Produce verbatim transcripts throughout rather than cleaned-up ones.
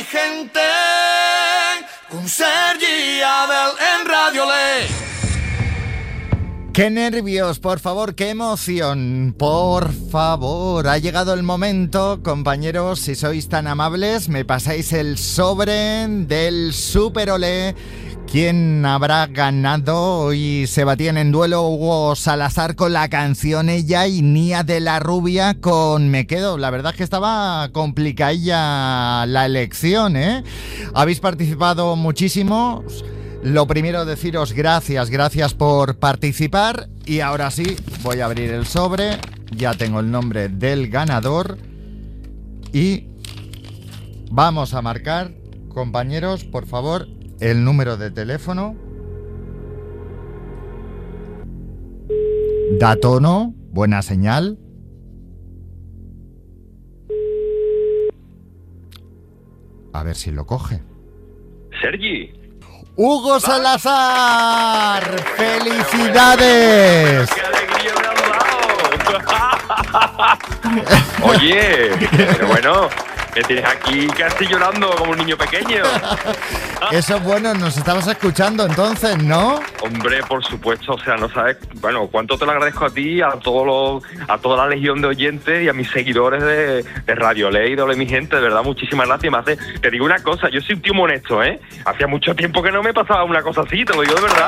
gente, con Sergi Abel en Radio Le. ¡Qué nervios! Por favor, qué emoción. Por favor, ha llegado el momento, compañeros, si sois tan amables, me pasáis el sobre del Super Olé. ¿Quién habrá ganado? Hoy se batían en duelo Hugo Salazar con la canción Ella y Nia de la Rubia con Me Quedo. La verdad es que estaba complicadilla la elección, ¿eh? Habéis participado muchísimo. Lo primero, deciros gracias, gracias por participar. Y ahora sí, voy a abrir el sobre. Ya tengo el nombre del ganador. Y vamos a marcar, compañeros, por favor, el número de teléfono. Da tono, buena señal. A ver si lo coge. Sergi. ¡Hugo Salazar! ¡Felicidades! ¡Qué alegría me has dado! Oye, pero bueno, me tienes aquí casi llorando como un niño pequeño. Eso es bueno, nos estabas escuchando entonces, ¿no? Hombre, por supuesto, o sea, no sabes, bueno, cuánto te lo agradezco a ti, a todos los, a toda la legión de oyentes y a mis seguidores de, de Radio Ley y de Ole Mi Gente, de verdad, muchísimas gracias. Me hace, te digo una cosa, yo soy un tío muy honesto, ¿eh? Hacía mucho tiempo que no me pasaba una cosa así, te lo digo de verdad.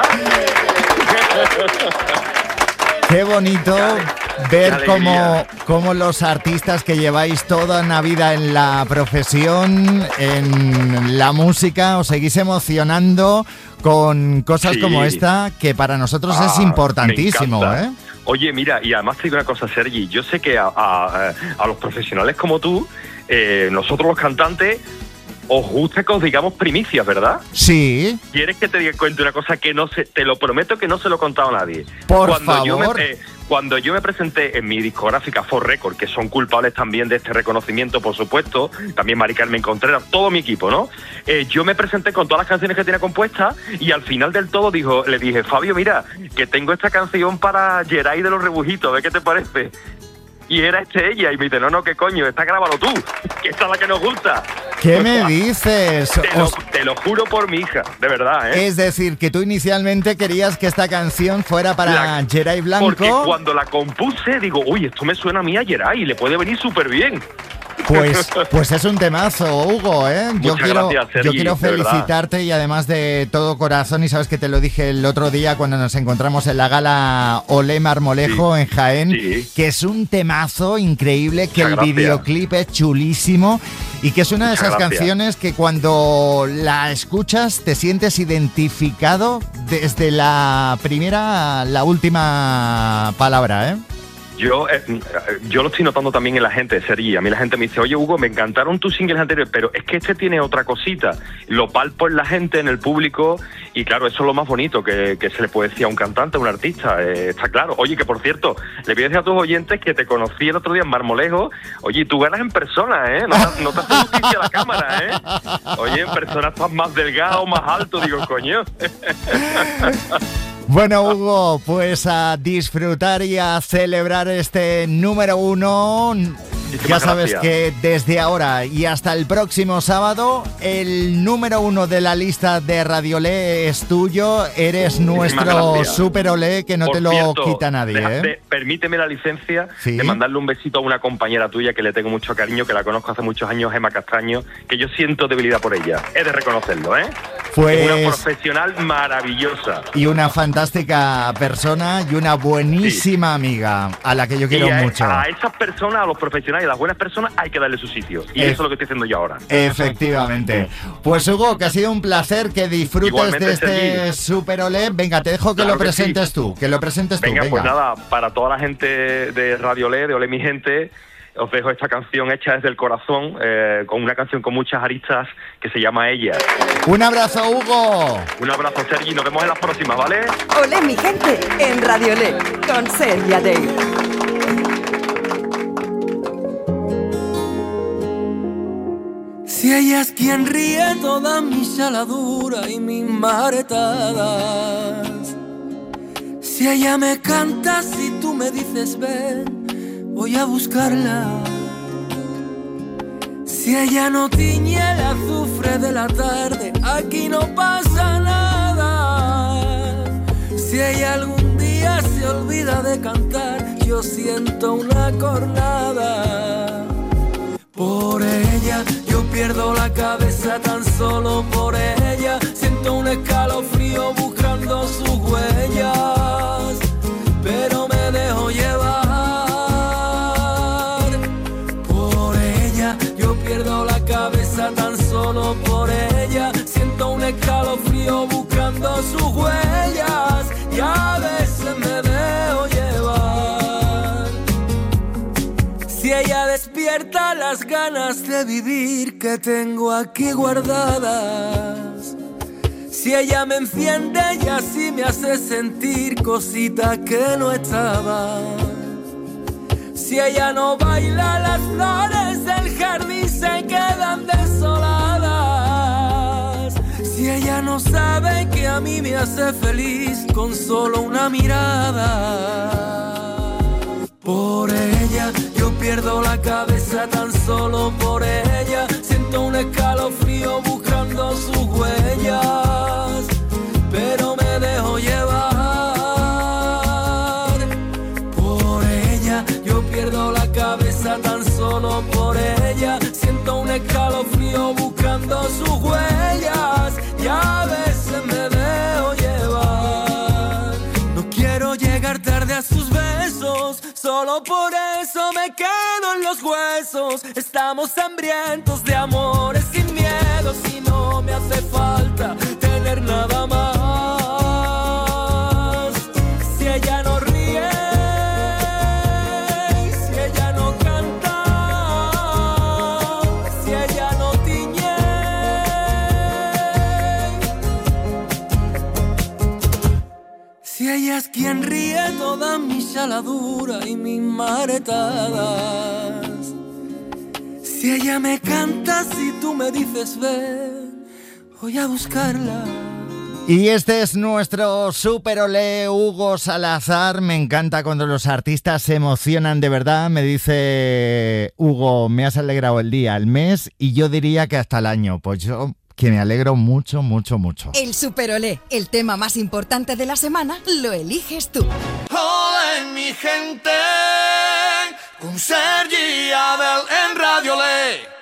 Qué bonito ver cómo, cómo los artistas que lleváis toda una vida en la profesión, en la música, os seguís emocionando con cosas sí. como esta, que para nosotros ah, es importantísimo, ¿eh? Oye, mira, y además te digo una cosa, Sergi, yo sé que a, a, a los profesionales como tú, eh, nosotros los cantantes, os gusta que os digamos primicias, ¿verdad? Sí. ¿Quieres que te diga, cuente una cosa que no se, te lo prometo que no se lo he contado a nadie? Por cuando favor. Yo me, eh, cuando yo me presenté en mi discográfica For Record, que son culpables también de este reconocimiento, por supuesto, también Mari Carmen Contreras, todo mi equipo, ¿no? Eh, yo me presenté con todas las canciones que tenía compuestas y al final del todo dijo, le dije, Fabio, mira, que tengo esta canción para Geray de los Rebujitos, ¿de qué te parece? Y era este ella, y me dice, no, no, ¿qué coño? Está grabado tú, que esta es la que nos gusta. ¿Qué me dices? Te lo, te lo juro por mi hija, de verdad, ¿eh? Es decir, que tú inicialmente querías que esta canción fuera para la, Geray Blanco. Porque cuando la compuse, digo, uy, esto me suena a mí a Geray, le puede venir súper bien. Pues, pues es un temazo, Hugo, ¿eh? Yo Muchas quiero, gracias, Sergi, yo quiero felicitarte y además de todo corazón, y sabes que te lo dije el otro día cuando nos encontramos en la gala Olé Marmolejo sí, en Jaén, sí. que es un temazo increíble, que Muchas el gracias. videoclip es chulísimo y que es una Muchas de esas gracias. canciones que cuando la escuchas te sientes identificado desde la primera a la última palabra, ¿eh? Yo, eh, yo lo estoy notando también en la gente, Sergi. A mí la gente me dice, oye, Hugo, me encantaron tus singles anteriores, pero es que este tiene otra cosita. Lo palpo en la gente, en el público, y claro, eso es lo más bonito que, que se le puede decir a un cantante, a un artista, eh, está claro. Oye, que por cierto, le voy a decir a tus oyentes que te conocí el otro día en Marmolejo. Oye, tú ganas en persona, ¿eh? No, no te hace justicia la cámara, ¿eh? Oye, en persona estás más delgado, más alto, digo, coño. Bueno, Hugo, pues a disfrutar y a celebrar este número uno. Muchísimas ya sabes gracias. que desde ahora y hasta el próximo sábado, el número uno de la lista de Radio Olé es tuyo. Eres Muchísimas nuestro gracias. Super Olé, que no Por te lo cierto, quita nadie, déjate, ¿eh? Permíteme la licencia ¿Sí? de mandarle un besito a una compañera tuya que le tengo mucho cariño, que la conozco hace muchos años, Gemma Castaño, que yo siento debilidad por ella. He de reconocerlo, ¿eh? Pues... Es una profesional maravillosa. Y una fantástica persona y una buenísima sí. amiga, a la que yo quiero y a, mucho. A esas personas, a los profesionales, a las buenas personas, hay que darle su sitio. Y e- eso es lo que estoy haciendo yo ahora. Efectivamente. Pues Hugo, que ha sido un placer, que disfrutes Igualmente, de este Sergi. Super Olé. Venga, te dejo que claro lo presentes que sí. tú, que lo presentes venga, tú. Venga, pues nada, para toda la gente de Radio Olé, de Olé Mi Gente, os dejo esta canción hecha desde el corazón, eh, con una canción con muchas aristas que se llama Ella. Un abrazo, Hugo. Un abrazo, Sergi. Nos vemos en las próximas, ¿vale? Olé Mi Gente en Radio Olé con Sergi Adey. Si ella es quien ríe toda mi saladura y mis maretadas, si ella me canta, si tú me dices ven, voy a buscarla. Si Si ella no tiñe el azufre de la tarde, aquí no pasa nada. Si ella algún día se olvida de cantar, yo siento una cornada. Por ella yo pierdo la cabeza, tan solo por ella siento un escalofrío buscando sus huellas, pero me dejo llevar. Por ella yo pierdo la cabeza, tan solo por ella siento un escalofrío buscando sus huellas, y a veces me dejo llevar. Si ella despierta las ganas de vivir que tengo aquí guardadas, si ella me enciende y así me hace sentir cositas que no estaban, si ella no baila, las flores del jardín se quedan desoladas, si ella no sabe que a mí me hace feliz con solo una mirada. Por ella yo pierdo la cabeza, tan solo por ella siento un escalofrío buscando sus huellas, pero me dejo llevar. Por ella yo pierdo la cabeza, tan solo por ella siento un escalofrío buscando sus huellas, y a veces me dejo llevar. No quiero llegar tarde a sus besos, solo por eso me quedo en los huesos. Estamos hambrientos de amores sin miedo, si no me hace falta tener nada más. Si ella no ríe, si ella no canta, si ella no tiñe, si ella es quien ríe toda mi chaladura y mis maretadas, si ella me canta, si tú me dices ven, voy a buscarla. Y este es nuestro super olé, Hugo Salazar. Me encanta cuando los artistas se emocionan de verdad. Me dice Hugo, me has alegrado el día, el mes y yo diría que hasta el año. Pues yo que me alegro mucho, mucho, mucho. El super olé, el tema más importante de la semana, lo eliges tú. Hola mi gente, con Sergi y Abel en Radio Olé.